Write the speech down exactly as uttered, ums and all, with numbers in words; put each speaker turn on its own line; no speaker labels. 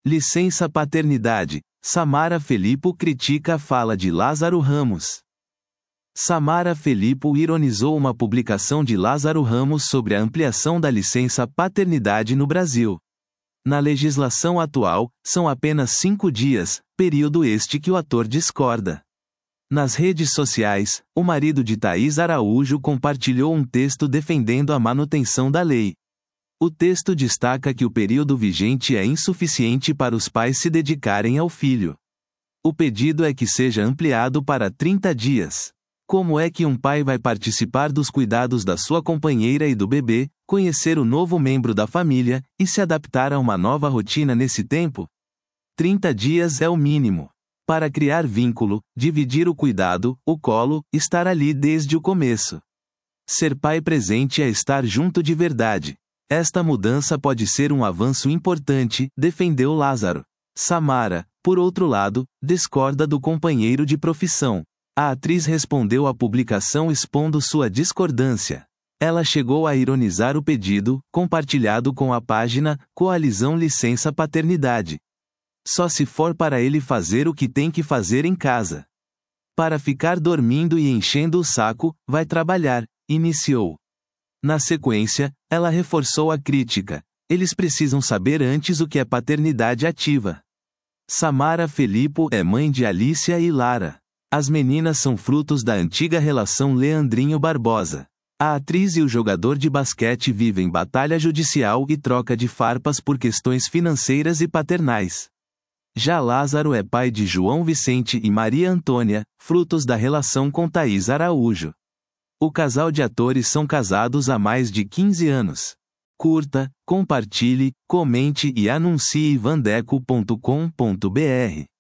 Licença paternidade. Samara Felippo critica a fala de Lázaro Ramos. Samara Felippo ironizou uma publicação de Lázaro Ramos sobre a ampliação da licença paternidade no Brasil. Na legislação atual, são apenas cinco dias, período este que o ator discorda. Nas redes sociais, o marido de Thaís Araújo compartilhou um texto defendendo a manutenção da lei. O texto destaca que o período vigente é insuficiente para os pais se dedicarem ao filho. O pedido é que seja ampliado para trinta dias. Como é que um pai vai participar dos cuidados da sua companheira e do bebê, conhecer o novo membro da família, e se adaptar a uma nova rotina nesse tempo? trinta dias é o mínimo. Para criar vínculo, dividir o cuidado, o colo, estar ali desde o começo. Ser pai presente é estar junto de verdade. Esta mudança pode ser um avanço importante, defendeu Lázaro. Samara, por outro lado, discorda do companheiro de profissão. A atriz respondeu à publicação expondo sua discordância. Ela chegou a ironizar o pedido, compartilhado com a página Coalizão Licença Paternidade. Só se for para ele fazer o que tem que fazer em casa. Para ficar dormindo e enchendo o saco, vai trabalhar, iniciou. Na sequência, ela reforçou a crítica. Eles precisam saber antes o que é paternidade ativa. Samara Felippo é mãe de Alicia e Lara. As meninas são frutos da antiga relação Leandrinho Barbosa. A atriz e o jogador de basquete vivem batalha judicial e troca de farpas por questões financeiras e paternais. Já Lázaro é pai de João Vicente e Maria Antônia, frutos da relação com Thaís Araújo. O casal de atores são casados há mais de quinze anos. Curta, compartilhe, comente e anuncie vandeco ponto com ponto br.